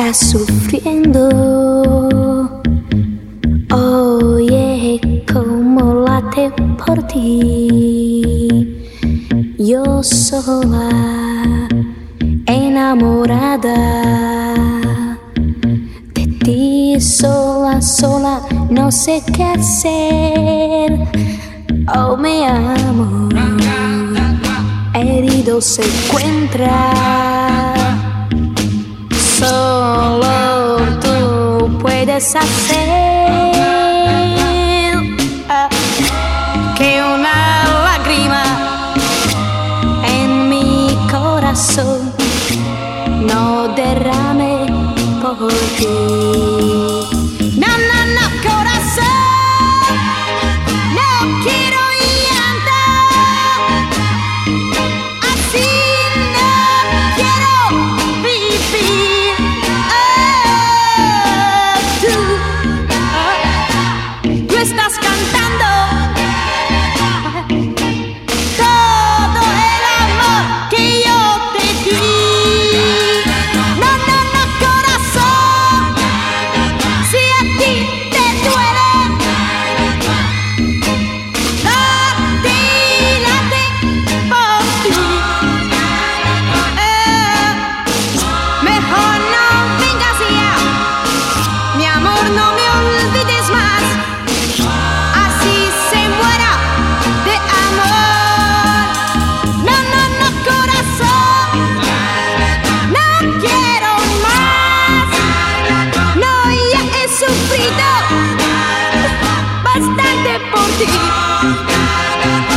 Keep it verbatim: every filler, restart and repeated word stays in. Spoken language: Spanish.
estás sufriendo. Oye, cómo late por ti. Yo sola, enamorada de ti, sola, sola, no sé qué hacer. Oh, mi amor, herido se encuentra. Solo tú puedes hacer uh, que una lágrima en mi corazón no derrame por ti. No, no, no, corazón, no quiero llanto. Así no quiero vivir. Oh, tú, oh, tú estás cantando todo el amor que yo te di. No, no, no, corazón, si a ti te duele, late, late por ti. Eh, mejor no vengas ya, mi amor, no me olvides más. Así se muera de amor. No, no, no, corazón, no quiero más. No, ya he sufrido bastante por ti.